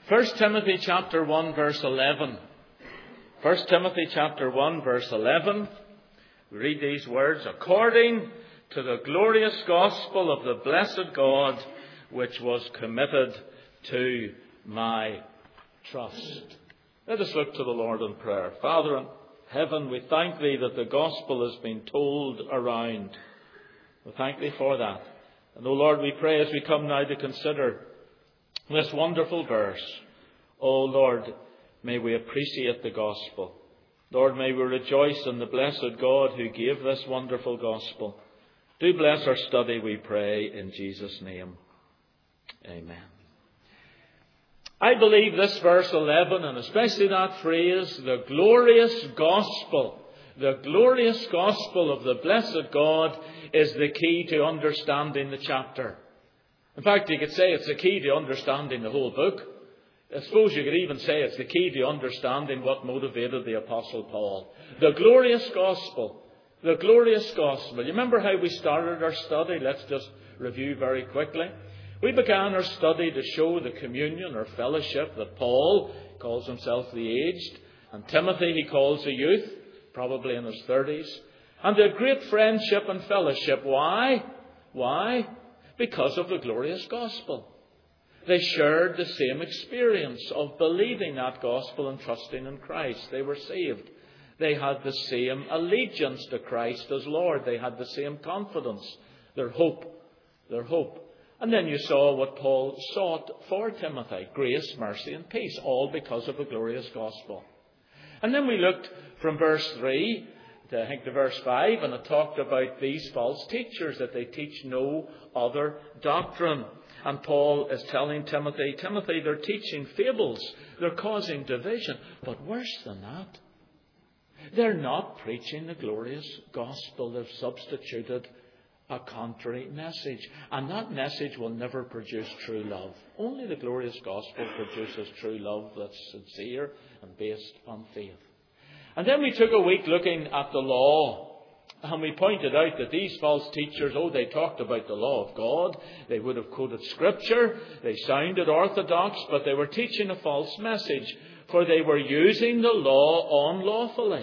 1 Timothy chapter 1 verse 11. 1 Timothy chapter 1 verse 11. We read these words, according to the glorious gospel of the blessed God, which was committed to my trust. Let us look to the Lord in prayer. Father in heaven, we thank Thee that the gospel has been told around. We thank Thee for that. And, O Lord, we pray as we come now to consider this wonderful verse, O Lord, may we appreciate the gospel. Lord, may we rejoice in the blessed God who gave this wonderful gospel. Do bless our study, we pray, in Jesus' name. Amen. I believe this verse 11, and especially that phrase, the glorious gospel of the blessed God, is the key to understanding the chapter. In fact, you could say it's the key to understanding the whole book. I suppose you could even say it's the key to understanding what motivated the Apostle Paul. The glorious gospel. The glorious gospel. You remember how we started our study? Let's just review very quickly. We began our study to show the communion or fellowship that Paul calls himself the aged, and Timothy he calls the youth, probably in his 30s, and the great friendship and fellowship. Why? Why? Because of the glorious gospel. They shared the same experience of believing that gospel and trusting in Christ. They were saved. They had the same allegiance to Christ as Lord. They had the same confidence, their hope. And then you saw what Paul sought for Timothy, grace, mercy and peace, all because of the glorious gospel. And then we looked from verse 3 to, I think, to verse 5, and it talked about these false teachers, that they teach no other doctrine. And Paul is telling Timothy, they're teaching fables. They're causing division. But worse than that, they're not preaching the glorious gospel. They've substituted a contrary message. And that message will never produce true love. Only the glorious gospel produces true love that's sincere and based on faith. And then we took a week looking at the law. And we pointed out that these false teachers, they talked about the law of God. They would have quoted Scripture. They sounded orthodox, but they were teaching a false message. For they were using the law unlawfully.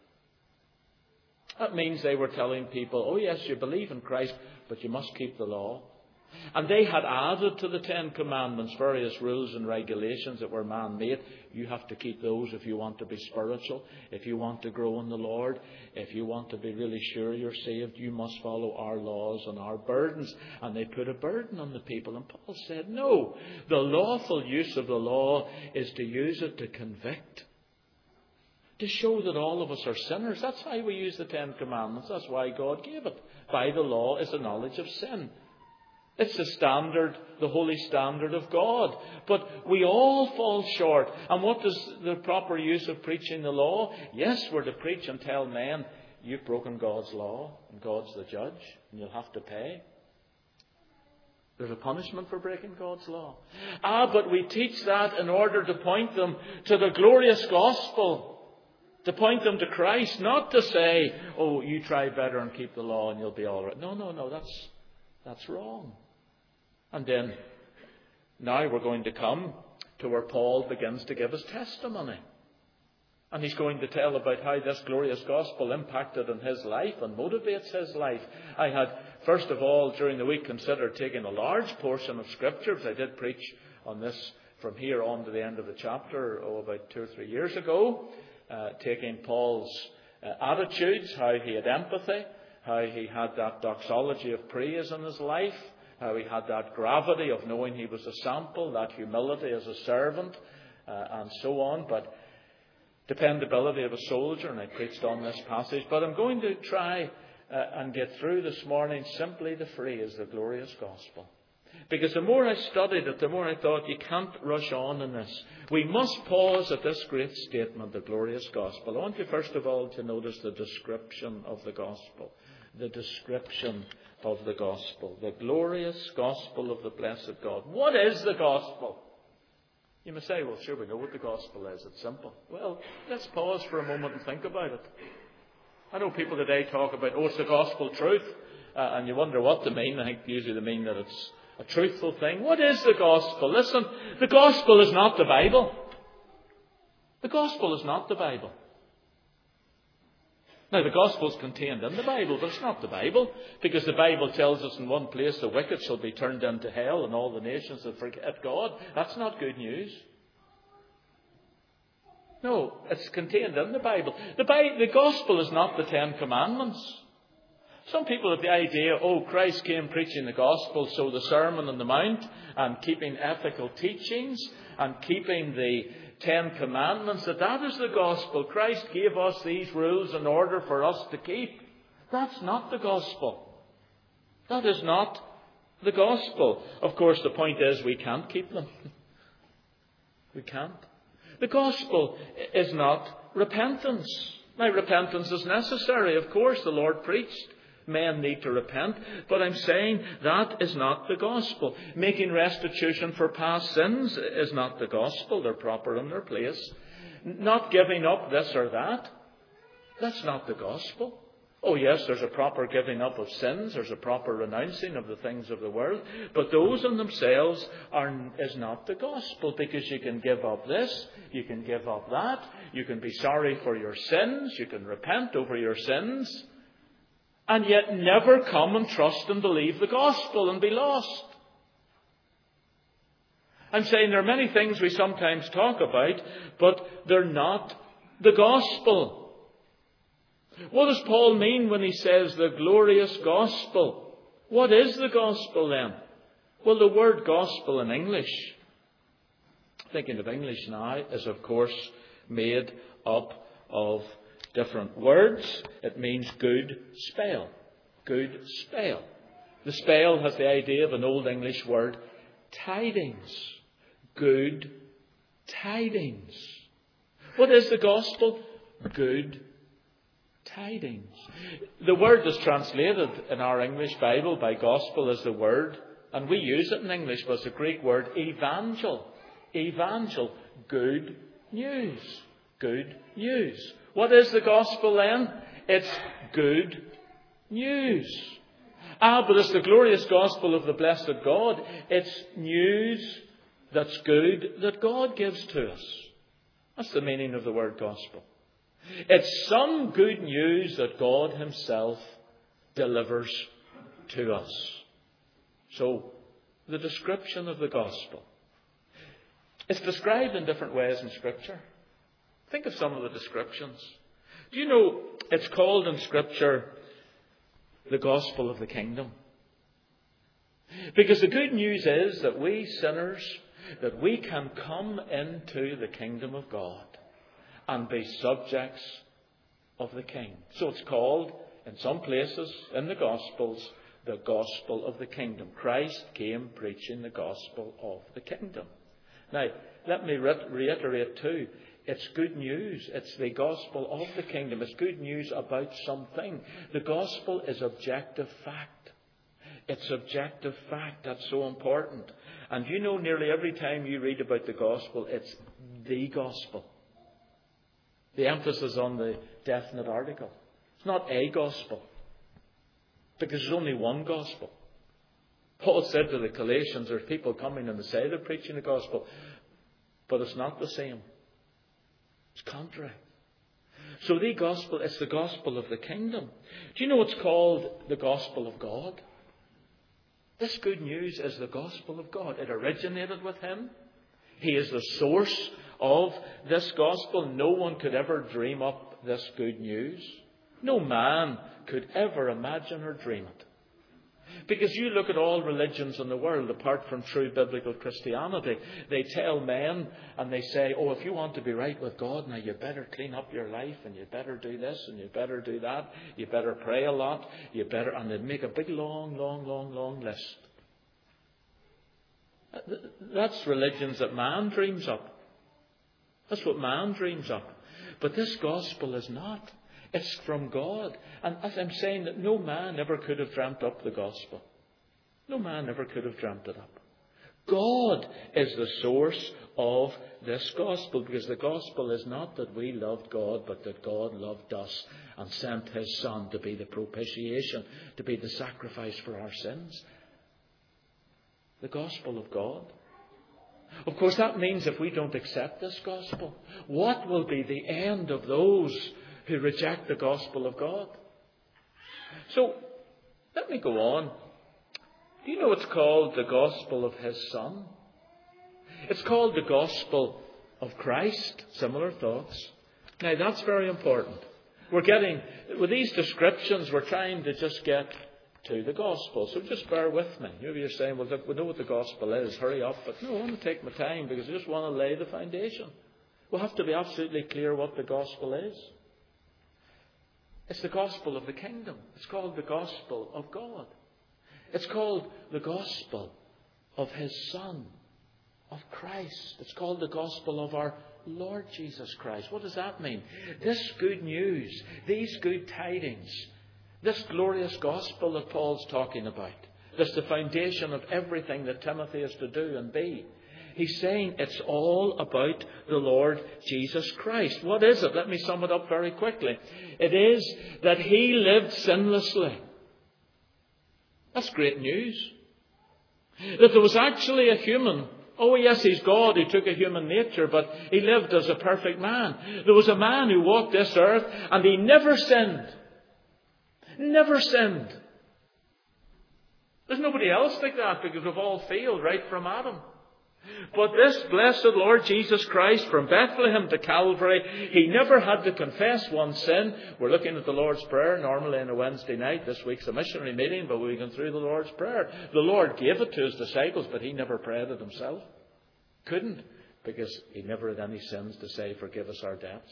That means they were telling people, oh yes, you believe in Christ, but you must keep the law. And they had added to the 10 Commandments various rules and regulations that were man-made. You have to keep those if you want to be spiritual, if you want to grow in the Lord, if you want to be really sure you're saved, you must follow our laws and our burdens. And they put a burden on the people. And Paul said, no, the lawful use of the law is to use it to convict, to show that all of us are sinners. That's why we use the 10 Commandments. That's why God gave it. By the law is the knowledge of sin. It's the standard, the holy standard of God. But we all fall short. And what is the proper use of preaching the law? Yes, we're to preach and tell men, you've broken God's law, and God's the judge, and you'll have to pay. There's a punishment for breaking God's law. But we teach that in order to point them to the glorious gospel. To point them to Christ, not to say, oh, you try better and keep the law and you'll be all right. No, that's wrong. And then, now we're going to come to where Paul begins to give his testimony. And he's going to tell about how this glorious gospel impacted in his life and motivates his life. I had, first of all, during the week, considered taking a large portion of Scripture, because I did preach on this from here on to the end of the chapter, about 2 or 3 years ago, taking Paul's attitudes, how he had empathy, how he had that doxology of praise in his life, how he had that gravity of knowing he was a sample, that humility as a servant, and so on. But dependability of a soldier, and I preached on this passage. But I'm going to try and get through this morning simply the phrase, the glorious gospel. Because the more I studied it, the more I thought, you can't rush on in this. We must pause at this great statement, the glorious gospel. I want you first of all to notice the description of the gospel. The description of the gospel. The glorious gospel of the blessed God. What is the gospel? You may say, well, sure, we know what the gospel is. It's simple. Well, let's pause for a moment and think about it. I know people today talk about, it's the gospel truth. And you wonder what they mean. I think usually they mean that it's a truthful thing. What is the gospel? Listen, the gospel is not the Bible. The gospel is not the Bible. Now, the gospel is contained in the Bible, but it's not the Bible, because the Bible tells us in one place the wicked shall be turned into hell and all the nations will forget God. That's not good news. No, it's contained in the Bible. The gospel is not the Ten Commandments. Some people have the idea, Christ came preaching the gospel, so the Sermon on the Mount and keeping ethical teachings and keeping the Ten Commandments, that is the gospel. Christ gave us these rules in order for us to keep. That's not the gospel. That is not the gospel. Of course, the point is we can't keep them. We can't. The gospel is not repentance. Now, repentance is necessary. Of course, the Lord preached. Men need to repent. But I'm saying that is not the gospel. Making restitution for past sins is not the gospel. They're proper in their place. Not giving up this or that. That's not the gospel. Oh yes, there's a proper giving up of sins. There's a proper renouncing of the things of the world. But those in themselves is not the gospel, because you can give up this, you can give up that, you can be sorry for your sins, you can repent over your sins, and yet never come and trust and believe the gospel and be lost. I'm saying there are many things we sometimes talk about, but they're not the gospel. What does Paul mean when he says the glorious gospel? What is the gospel then? Well, the word gospel in English, thinking of English now, is of course made up of different words. It means good spell. Good spell. The spell has the idea of an Old English word, tidings. Good tidings. What is the gospel? Good tidings. The word that's translated in our English Bible by gospel is the word, and we use it in English, but it's the Greek word evangel. Evangel. Good news. Good news. What is the gospel then? It's good news. But it's the glorious gospel of the blessed God. It's news that's good that God gives to us. That's the meaning of the word gospel. It's some good news that God Himself delivers to us. So, the description of the gospel. It's described in different ways in Scripture. Think of some of the descriptions. Do you know it's called in Scripture the gospel of the kingdom? Because the good news is that we sinners, that we can come into the kingdom of God and be subjects of the King. So it's called, in some places in the Gospels, the gospel of the kingdom. Christ came preaching the gospel of the kingdom. Now, let me reiterate too, it's good news. It's the gospel of the kingdom. It's good news about something. The gospel is objective fact. It's objective fact. That's so important. And you know, nearly every time you read about the gospel, it's the gospel. The emphasis on the definite article. It's not a gospel, because there's only one gospel. Paul said to the Galatians, there's people coming and they say they're preaching the gospel, but it's not the same. It's contrary. So the gospel is the gospel of the kingdom. Do you know what's called the gospel of God? This good news is the gospel of God. It originated with Him. He is the source of this gospel. No one could ever dream up this good news. No man could ever imagine or dream it. Because you look at all religions in the world, apart from true biblical Christianity, they tell men and they say, if you want to be right with God, now you better clean up your life, and you better do this, and you better do that, you better pray a lot, and they make a big long list. That's religions that man dreams up. That's what man dreams up. But this gospel is not. It's from God. And as I'm saying, that no man ever could have dreamt up the gospel. No man ever could have dreamt it up. God is the source of this gospel, because the gospel is not that we loved God, but that God loved us and sent His Son to be the propitiation, to be the sacrifice for our sins. The gospel of God. Of course, that means if we don't accept this gospel, what will be the end of those who reject the gospel of God? So, let me go on. Do you know it's called the gospel of His Son? It's called the gospel of Christ. Similar thoughts. Now, that's very important. With these descriptions, we're trying to just get to the gospel. So just bear with me. Maybe you're saying, well, look, we know what the gospel is. Hurry up. But no, I want to take my time because I just want to lay the foundation. We'll have to be absolutely clear what the gospel is. It's the gospel of the kingdom. It's called the gospel of God. It's called the gospel of His Son, of Christ. It's called the gospel of our Lord Jesus Christ. What does that mean? This good news, these good tidings, this glorious gospel that Paul's talking about, that's the foundation of everything that Timothy is to do and be. He's saying it's all about the Lord Jesus Christ. What is it? Let me sum it up very quickly. It is that He lived sinlessly. That's great news. That there was actually a human. Oh yes, He's God who took a human nature, but He lived as a perfect man. There was a man who walked this earth and He never sinned. Never sinned. There's nobody else like that because we've all failed right from Adam. But this blessed Lord Jesus Christ, from Bethlehem to Calvary, He never had to confess one sin. We're looking at the Lord's Prayer normally on a Wednesday night. This week's a missionary meeting, but we've gone through the Lord's Prayer. The Lord gave it to His disciples, but He never prayed it Himself. Couldn't, because He never had any sins to say, forgive us our debts.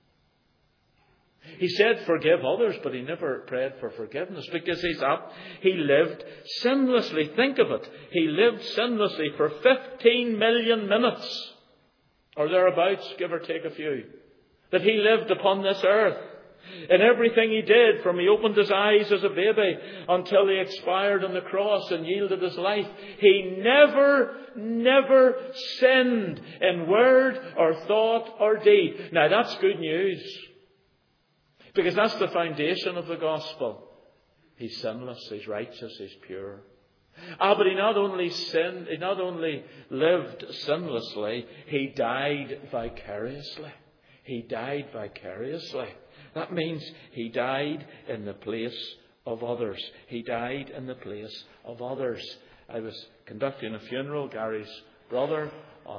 He said forgive others, but He never prayed for forgiveness because He lived sinlessly. Think of it. He lived sinlessly for 15 million minutes, or thereabouts, give or take a few, that He lived upon this earth. In everything He did, from He opened His eyes as a baby until He expired on the cross and yielded His life, He never sinned in word or thought or deed. Now that's good news. Because that's the foundation of the gospel. He's sinless, He's righteous, He's pure. But He not only lived sinlessly, He died vicariously. He died vicariously. That means He died in the place of others. He died in the place of others. I was conducting a funeral, Gary's brother, on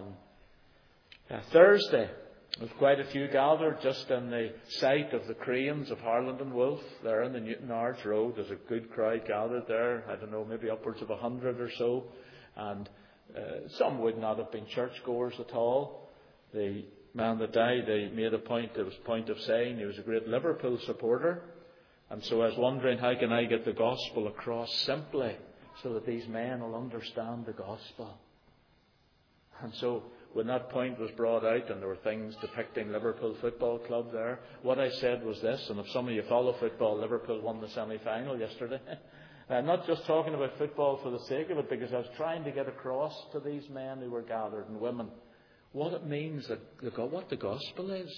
Thursday. With quite a few gathered just in the site of the Cranes of Harland and Wolff, there in the Newton Arch Road. There's a good crowd gathered there. I don't know, maybe upwards of 100 or so. And some would not have been churchgoers at all. The man that died, they made a point of saying he was a great Liverpool supporter. And so I was wondering, how can I get the gospel across simply so that these men will understand the gospel? And so when that point was brought out and there were things depicting Liverpool Football Club there, what I said was this, and if some of you follow football, Liverpool won the semi-final yesterday. I'm not just talking about football for the sake of it, because I was trying to get across to these men who were gathered and women what it means, what the gospel is.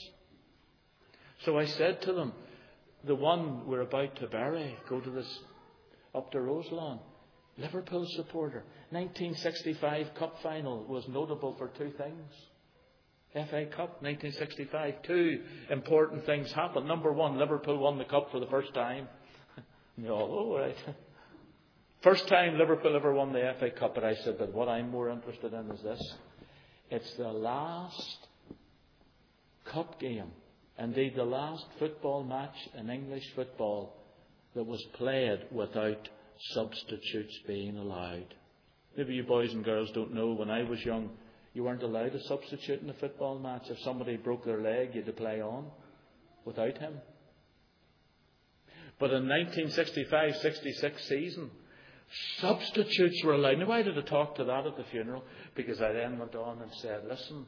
So I said to them, the one we're about to bury, go to this, up to Roselawn, Liverpool supporter. 1965 Cup final was notable for two things. FA Cup, 1965. Two important things happened. Number one, Liverpool won the Cup for the first time. No, all right. First time Liverpool ever won the FA Cup. But I said, but what I'm more interested in is this. It's the last cup game, indeed the last football match in English football that was played without substitutes being allowed. Maybe you boys and girls don't know, when I was young, you weren't allowed a substitute in a football match. If somebody broke their leg, you had to play on without him. But in 1965-66 season, substitutes were allowed. Now, why did I talk to that at the funeral? Because I then went on and said, listen,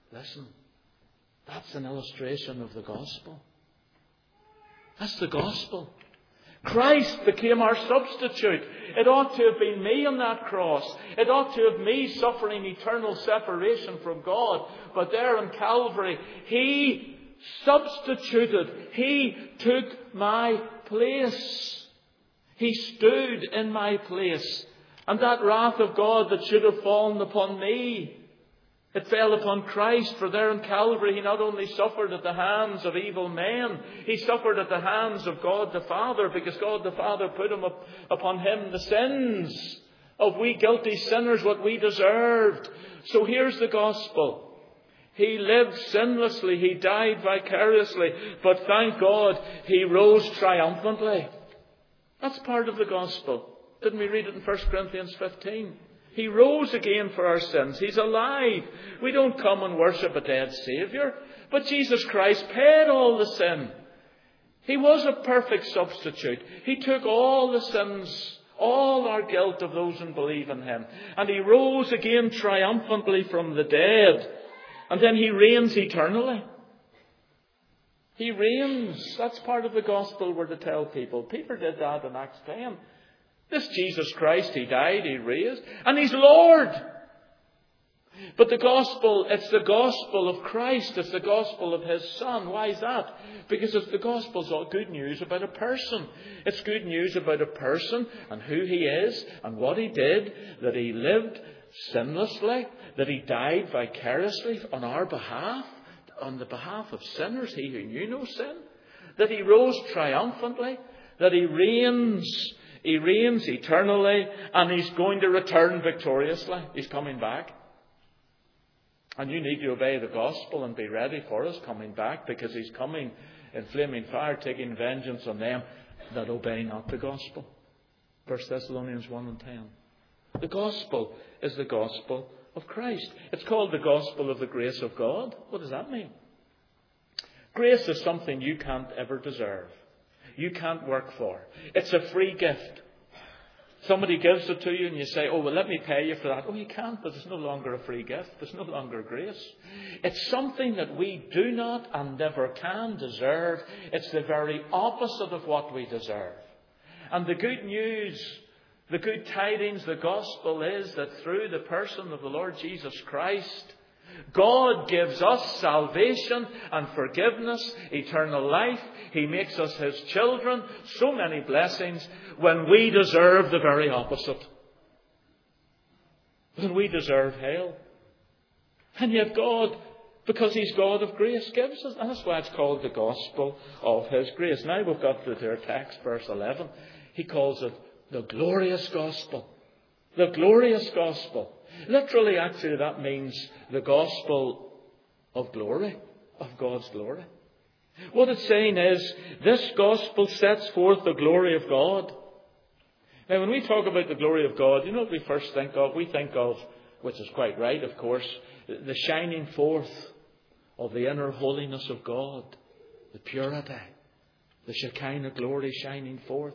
that's an illustration of the gospel. That's the gospel. Christ became our substitute. It ought to have been me on that cross. It ought to have me suffering eternal separation from God. But there in Calvary, He substituted. He took my place. He stood in my place And that wrath of God that should have fallen upon me, it fell upon Christ. For there in Calvary He not only suffered at the hands of evil men, He suffered at the hands of God the Father, because God the Father put upon Him the sins of we guilty sinners, what we deserved. So here's the gospel. He lived sinlessly. He died vicariously. But thank God He rose triumphantly. That's part of the gospel. Didn't we read it in 1 Corinthians 15? He rose again for our sins. He's alive. We don't come and worship a dead Saviour. But Jesus Christ paid all the sin. He was a perfect substitute. He took all the sins, all our guilt of those who believe in Him. And He rose again triumphantly from the dead. And then He reigns eternally. He reigns. That's part of the gospel we're to tell people. Peter did that in Acts 10. This Jesus Christ, He died, He raised, and He's Lord. But the gospel, it's the gospel of Christ. It's the gospel of His Son. Why is that? Because it's the gospel's all good news about a person. It's good news about a person and who he is and what he did, that he lived sinlessly, that he died vicariously on our behalf, on the behalf of sinners, he who knew no sin, that he rose triumphantly, that he reigns. He reigns eternally, and He's going to return victoriously. He's coming back. And you need to obey the gospel and be ready for His coming back, because He's coming in flaming fire, taking vengeance on them that obey not the gospel. 1 Thessalonians 1 and 10. The gospel is the gospel of Christ. It's called the gospel of the grace of God. What does that mean? Grace is something you can't ever deserve. You can't work for. It's a free gift. Somebody gives it to you and you say, oh, well, let me pay you for that. Oh, you can't, but it's no longer a free gift. It's no longer grace. It's something that we do not and never can deserve. It's the very opposite of what we deserve. And the good news, the good tidings, the gospel is that through the person of the Lord Jesus Christ, God gives us salvation and forgiveness, eternal life. He makes us His children. So many blessings when we deserve the very opposite. When we deserve hell. And yet God, because He's God of grace, gives us. And that's why it's called the gospel of His grace. Now we've got to their text, verse 11. He calls it the glorious gospel. The glorious gospel. Literally, actually, that means the gospel of glory, of God's glory. What it's saying is, this gospel sets forth the glory of God. Now, when we talk about the glory of God, you know what we first think of? We think of, which is quite right, of course, the shining forth of the inner holiness of God, the purity, the Shekinah glory shining forth.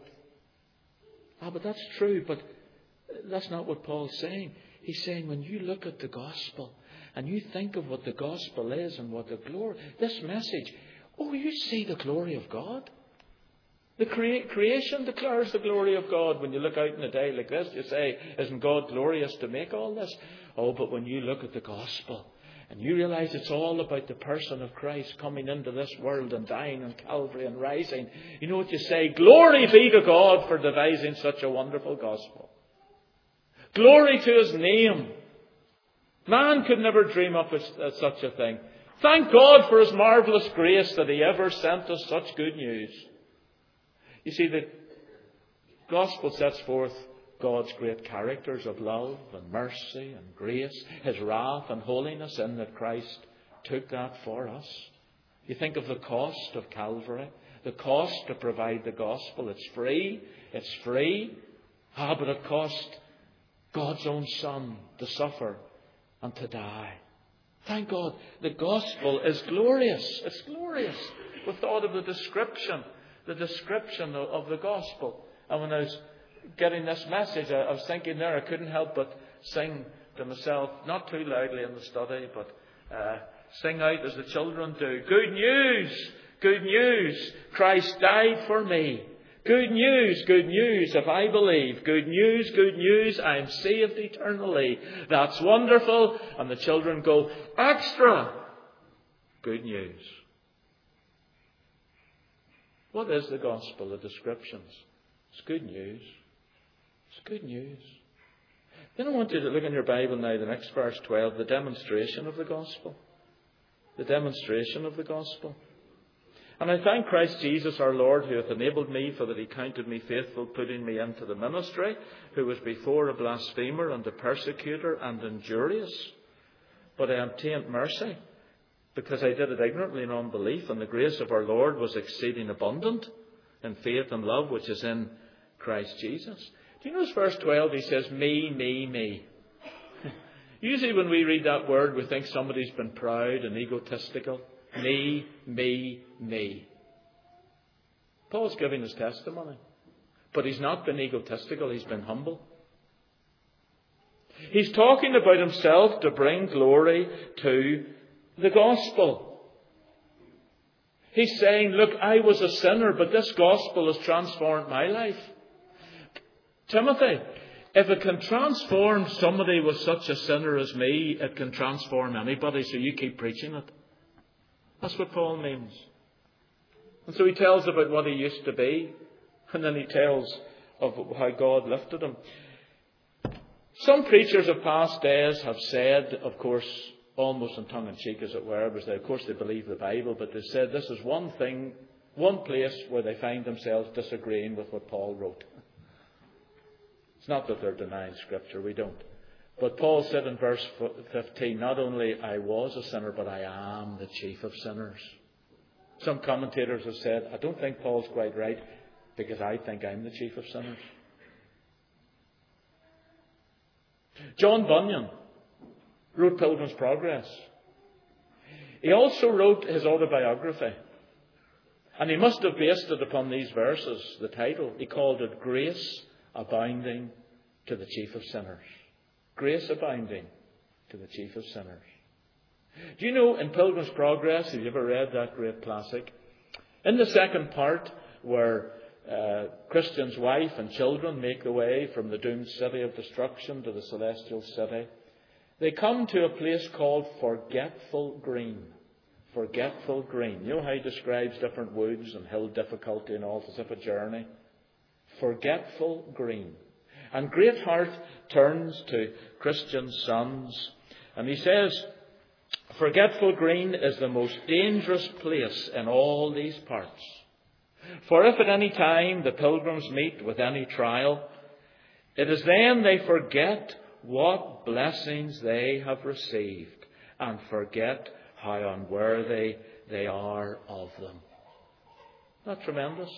But that's true, but that's not what Paul's saying. He's saying when you look at the gospel and you think of what the gospel is and what the glory, this message, you see the glory of God. The creation declares the glory of God. When you look out in a day like this, you say, isn't God glorious to make all this? But when you look at the gospel and you realize it's all about the person of Christ coming into this world and dying on Calvary and rising, you know what you say? Glory be to God for devising such a wonderful gospel. Glory to His name. Man could never dream up such a thing. Thank God for His marvellous grace that He ever sent us such good news. You see, the gospel sets forth God's great characters of love and mercy and grace, His wrath and holiness, in that Christ took that for us. You think of the cost of Calvary, the cost to provide the gospel. It's free. It's free. But it cost God's own Son to suffer and to die. Thank God. The gospel is glorious. It's glorious. We thought of the description of the gospel. And when I was getting this message, I was thinking there, I couldn't help but sing to myself, not too loudly in the study, but sing out as the children do. Good news! Good news! Christ died for me. Good news, if I believe. Good news, I'm saved eternally. That's wonderful. And the children go, extra! Good news. What is the gospel? The descriptions. It's good news. It's good news. Then I want you to look in your Bible now, the next verse 12, the demonstration of the gospel. The demonstration of the gospel. And I thank Christ Jesus our Lord, who hath enabled me, for that he counted me faithful, putting me into the ministry, who was before a blasphemer and a persecutor and injurious. But I obtained mercy, because I did it ignorantly in unbelief, and the grace of our Lord was exceeding abundant in faith and love which is in Christ Jesus. Do you notice verse 12? He says, me, me, me. Usually when we read that word, we think somebody's been proud and egotistical. Me, me, me. Paul's giving his testimony. But he's not been egotistical, he's been humble. He's talking about himself to bring glory to the gospel. He's saying, look, I was a sinner, but this gospel has transformed my life. Timothy, if it can transform somebody with such a sinner as me, it can transform anybody, so you keep preaching it. That's what Paul means. And so he tells about what he used to be, and then he tells of how God lifted him. Some preachers of past days have said, of course, almost in tongue-in-cheek as it were, because of course they believe the Bible, but they said this is one thing, one place where they find themselves disagreeing with what Paul wrote. It's not that they're denying Scripture, we don't. But Paul said in verse 15, not only I was a sinner, but I am the chief of sinners. Some commentators have said, I don't think Paul's quite right, because I think I'm the chief of sinners. John Bunyan wrote Pilgrim's Progress. He also wrote his autobiography. And he must have based it upon these verses, the title. He called it Grace Abounding to the Chief of Sinners. Grace abounding to the chief of sinners. Do you know, in Pilgrim's Progress, have you ever read that great classic? In the second part, where Christian's wife and children make the way from the doomed city of destruction to the celestial city, they come to a place called Forgetful Green. Forgetful Green. You know how he describes different woods and hill difficulty and all, as if a journey? Forgetful Green. And Greatheart turns to Christian's sons and he says, Forgetful Green is the most dangerous place in all these parts. For if at any time the pilgrims meet with any trial, it is then they forget what blessings they have received and forget how unworthy they are of them. Isn't that tremendous?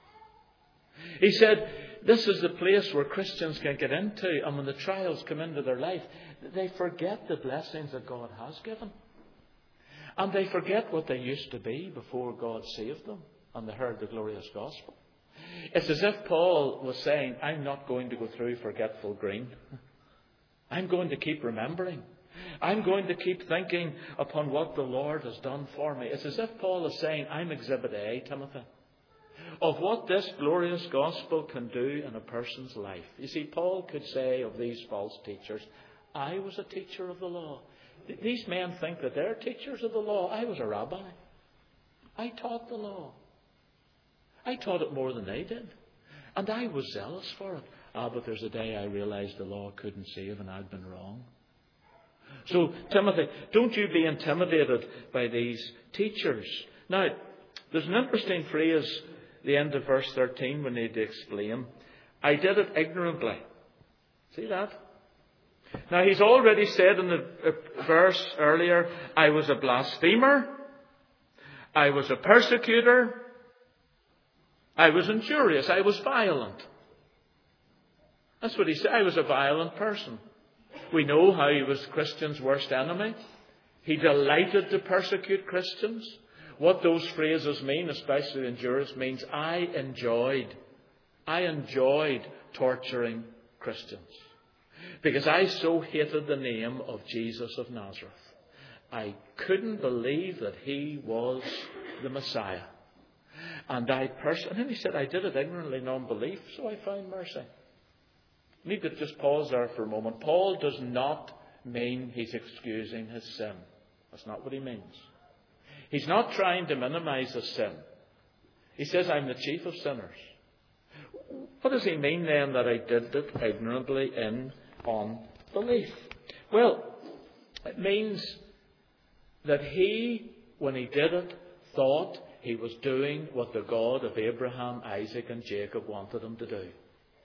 He said, this is the place where Christians can get into, and when the trials come into their life, they forget the blessings that God has given. And they forget what they used to be before God saved them and they heard the glorious gospel. It's as if Paul was saying, I'm not going to go through Forgetful Green. I'm going to keep remembering. I'm going to keep thinking upon what the Lord has done for me. It's as if Paul is saying, I'm Exhibit A, Timothy, of what this glorious gospel can do in a person's life. You see, Paul could say of these false teachers, I was a teacher of the law. These men think that they're teachers of the law. I was a rabbi. I taught the law. I taught it more than they did. And I was zealous for it. But there's a day I realized the law couldn't save and I'd been wrong. So, Timothy, don't you be intimidated by these teachers. Now, there's an interesting phrase, the end of verse 13, we need to explain. I did it ignorantly. See that? Now, he's already said in the verse earlier, I was a blasphemer. I was a persecutor. I was injurious. I was violent. That's what he said. I was a violent person. We know how he was Christians' worst enemy. He delighted to persecute Christians. What those phrases mean, especially injurious, means I enjoyed torturing Christians. Because I so hated the name of Jesus of Nazareth. I couldn't believe that he was the Messiah. And then he said, I did it ignorantly in unbelief, so I found mercy. I need to just pause there for a moment. Paul does not mean he's excusing his sin. That's not what he means. He's not trying to minimize his sin. He says, I'm the chief of sinners. What does he mean then that I did it ignorantly in belief? Well, it means that he, when he did it, thought he was doing what the God of Abraham, Isaac and Jacob wanted him to do.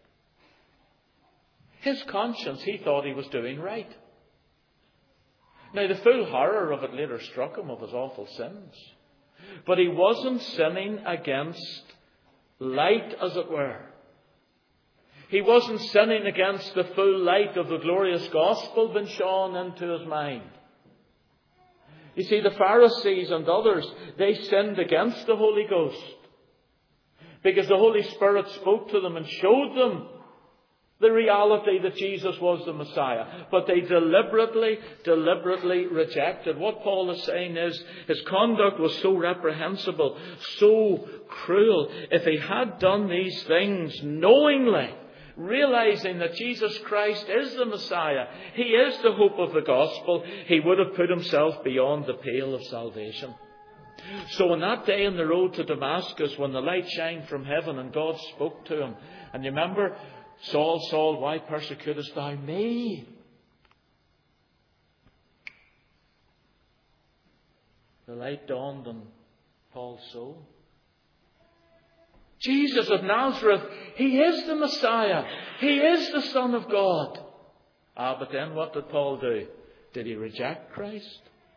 His conscience, he thought he was doing right. Now, the full horror of it later struck him of his awful sins. But he wasn't sinning against light, as it were. He wasn't sinning against the full light of the glorious gospel being shone into his mind. You see, the Pharisees and others, they sinned against the Holy Ghost because the Holy Spirit spoke to them and showed them the reality that Jesus was the Messiah. But they deliberately rejected. What Paul is saying is his conduct was so reprehensible, so cruel. If he had done these things knowingly, realizing that Jesus Christ is the Messiah, he is the hope of the gospel, he would have put himself beyond the pale of salvation. So on that day on the road to Damascus, when the light shined from heaven and God spoke to him, and you remember, Saul, Saul, why persecutest thou me? The light dawned on Paul's soul. Jesus of Nazareth, he is the Messiah. He is the Son of God. But then what did Paul do? Did he reject Christ?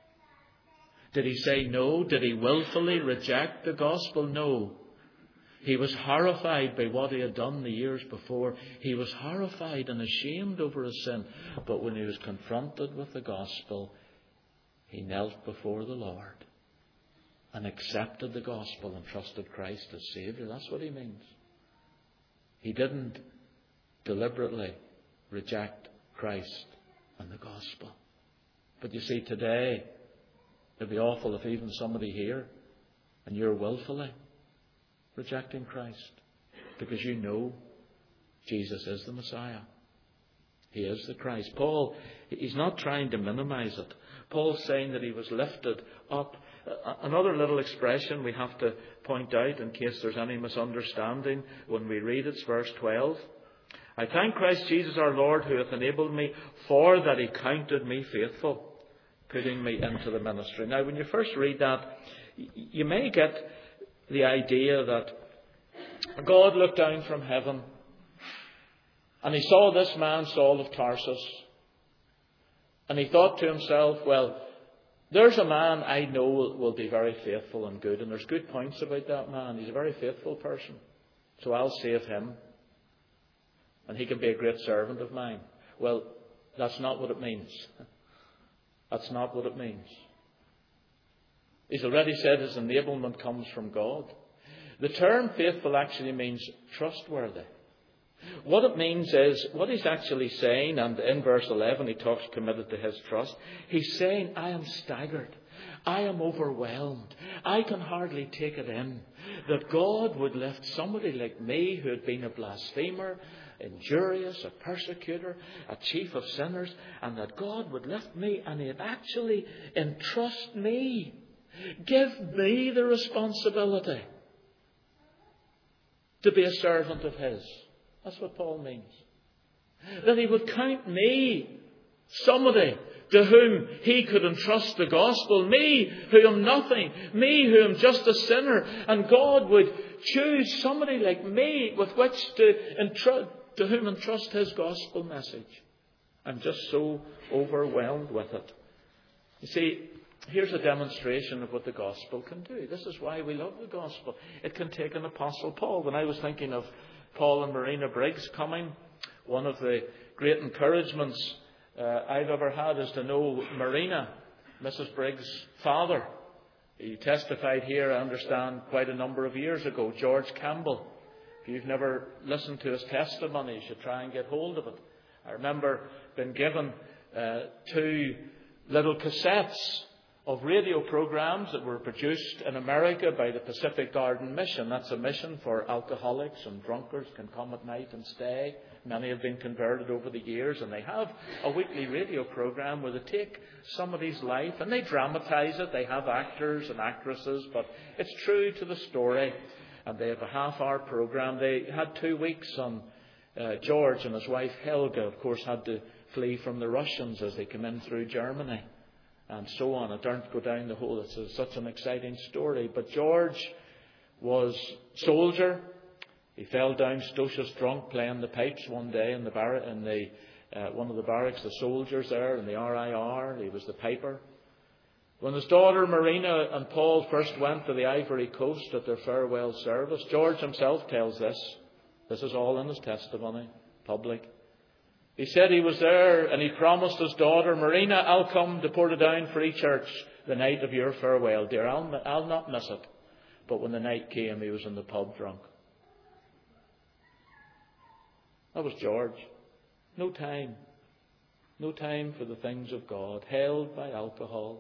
Did he say no? Did he willfully reject the gospel? No. He was horrified by what he had done the years before. He was horrified and ashamed over his sin. But when he was confronted with the gospel, he knelt before the Lord and accepted the gospel and trusted Christ as Saviour. That's what he means. He didn't deliberately reject Christ and the gospel. But you see, today, it'd be awful if even somebody here and you're willfully rejecting Christ because you know Jesus is the Messiah. He is the Christ. Paul, he's not trying to minimize it. Paul's saying that he was lifted up. Another little expression we have to point out in case there's any misunderstanding when we read it's verse 12. I thank Christ Jesus our Lord who hath enabled me, for that he counted me faithful, putting me into the ministry. Now, when you first read that, you may get the idea that God looked down from heaven and he saw this man, Saul of Tarsus, and he thought to himself, well, there's a man I know will be very faithful and good, and there's good points about that man. He's a very faithful person, so I'll save him, and he can be a great servant of mine. Well, that's not what it means. That's not what it means. He's already said his enablement comes from God. The term faithful actually means trustworthy. What it means is, what he's actually saying, and in verse 11 he talks committed to his trust. He's saying, I am staggered. I am overwhelmed. I can hardly take it in that God would lift somebody like me who had been a blasphemer, injurious, a persecutor, a chief of sinners, and that God would lift me and he'd actually entrust me, give me the responsibility to be a servant of his. That's what Paul means. That he would count me, somebody to whom he could entrust the gospel, me who am nothing, me who am just a sinner, and God would choose somebody like me with which to whom entrust his gospel message. I'm just so overwhelmed with it. You see, here's a demonstration of what the gospel can do. This is why we love the gospel. It can take an Apostle Paul. When I was thinking of Paul and Marina Briggs coming, one of the great encouragements I've ever had is to know Marina, Mrs. Briggs' father. He testified here, I understand, quite a number of years ago, George Campbell. If you've never listened to his testimony, you should try and get hold of it. I remember being given 2 little cassettes of radio programs that were produced in America by the Pacific Garden Mission. That's a mission for alcoholics and drunkards, can come at night and stay. Many have been converted over the years, and they have a weekly radio program where they take somebody's life and they dramatize it. They have actors and actresses, but it's true to the story. And they have a half-hour program. They had 2 weeks on George and his wife Helga, of course, had to flee from the Russians as they come in through Germany, and so on. I don't go down the whole. It's such an exciting story. But George was soldier. He fell down stocious drunk playing the pipes one day in one of the barracks, the soldiers there in the RIR. He was the piper. When his daughter Marina and Paul first went to the Ivory Coast at their farewell service, George himself tells this. This is all in his testimony, public. He said he was there and he promised his daughter, Marina, I'll come to Portadown Free Church the night of your farewell, dear. I'll not miss it. But when the night came, he was in the pub drunk. That was George. No time. No time for the things of God. Held by alcohol.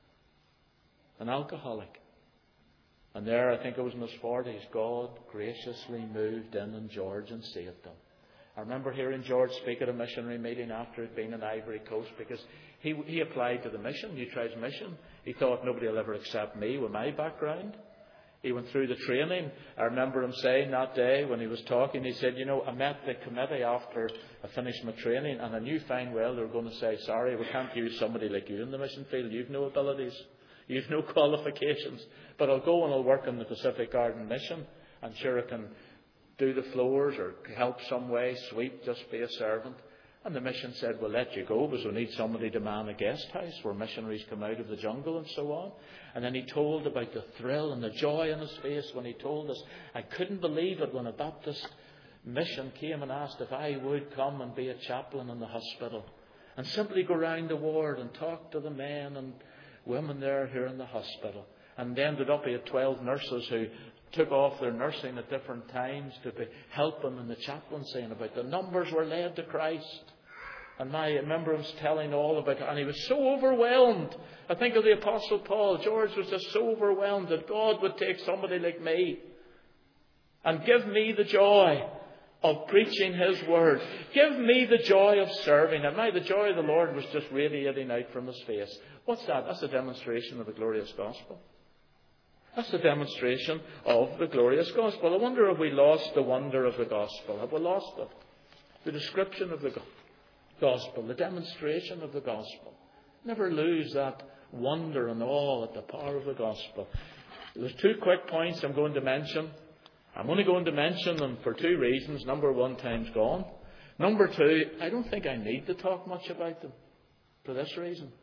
An alcoholic. And there, I think it was in his 40s, God graciously moved in George and saved him. I remember hearing George speak at a missionary meeting after he'd been in Ivory Coast, because he applied to the mission, New Tribes Mission. He thought, nobody will ever accept me with my background. He went through the training. I remember him saying that day when he was talking, he said, I met the committee after I finished my training, and I knew fine well they were going to say, sorry, we can't use somebody like you in the mission field. You've no abilities. You've no qualifications. But I'll go and I'll work in the Pacific Garden Mission. I'm sure I can do the floors or help some way, sweep, just be a servant. And the mission said, we'll let you go because we need somebody to man a guest house where missionaries come out of the jungle and so on. And then he told about the thrill and the joy in his face when he told us, I couldn't believe it when a Baptist mission came and asked if I would come and be a chaplain in the hospital and simply go round the ward and talk to the men and women there who are in the hospital. And they ended up, he had 12 nurses who took off their nursing at different times to help him in the chaplaincy, and about the numbers were led to Christ. And I remember him telling all about it, and he was so overwhelmed. I think of the Apostle Paul. George was just so overwhelmed that God would take somebody like me and give me the joy of preaching His Word. Give me the joy of serving Him. The joy of the Lord was just radiating out from His face. What's that? That's a demonstration of the glorious gospel. That's the demonstration of the glorious gospel. I wonder if we lost the wonder of the gospel. Have we lost it? The description of the gospel, the demonstration of the gospel. Never lose that wonder and awe at the power of the gospel. There's 2 quick points I'm going to mention. I'm only going to mention them for 2 reasons. Number 1, time's gone. Number 2, I don't think I need to talk much about them for this reason.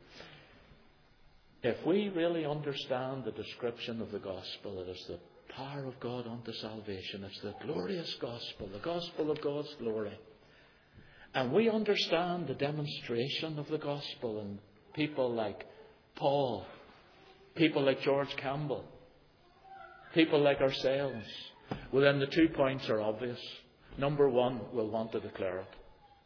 If we really understand the description of the gospel, it is the power of God unto salvation. It's the glorious gospel, the gospel of God's glory. And we understand the demonstration of the gospel in people like Paul, people like George Campbell, people like ourselves. Well, then the 2 points are obvious. Number 1, we'll want to declare it.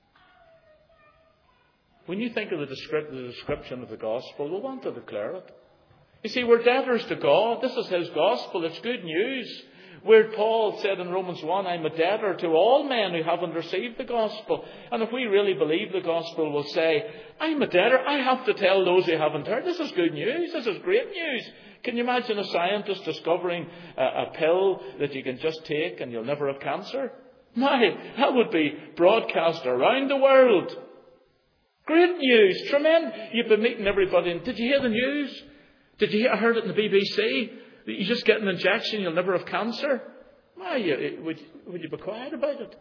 When you think of the description of the gospel, we'll want to declare it. You see, we're debtors to God. This is His gospel. It's good news. Where Paul said in Romans 1, I'm a debtor to all men who haven't received the gospel. And if we really believe the gospel, we'll say, I'm a debtor. I have to tell those who haven't heard. This is good news. This is great news. Can you imagine a scientist discovering a pill that you can just take and you'll never have cancer? That would be broadcast around the world. Great news. Tremendous. You've been meeting everybody. And did you hear the news? Did you hear? I heard it in the BBC. You just get an injection, you'll never have cancer. Would you be quiet about it?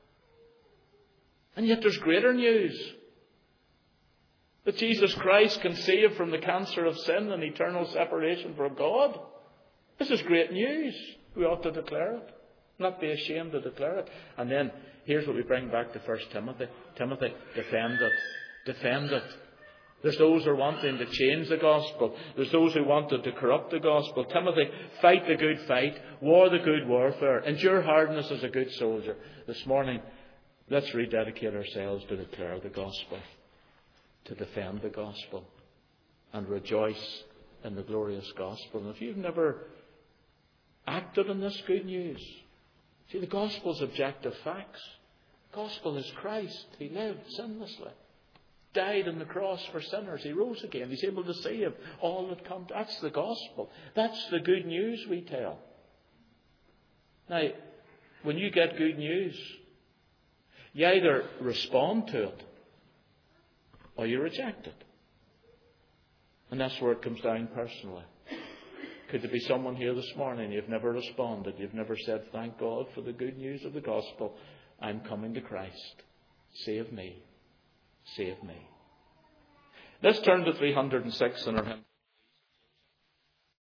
And yet there's greater news. That Jesus Christ can save from the cancer of sin and eternal separation from God. This is great news. We ought to declare it. Not be ashamed to declare it. And then, here's what we bring back to 1 Timothy. Timothy, defend it. Defend it. There's those who are wanting to change the gospel. There's those who wanted to corrupt the gospel. Timothy, fight the good fight. War the good warfare. Endure hardness as a good soldier. This morning, let's rededicate ourselves to declare the gospel. To defend the gospel. And rejoice in the glorious gospel. And if you've never acted on this good news, see, the gospel's objective facts. The gospel is Christ. He lived sinlessly. Died on the cross for sinners. He rose again. He's able to save all that come. That's the gospel. That's the good news we tell. Now, when you get good news, you either respond to it or you reject it. And that's where it comes down personally. Could there be someone here this morning, you've never responded, you've never said, thank God for the good news of the gospel, I'm coming to Christ. Save me. Save me. Let's turn to 306 in our hymn.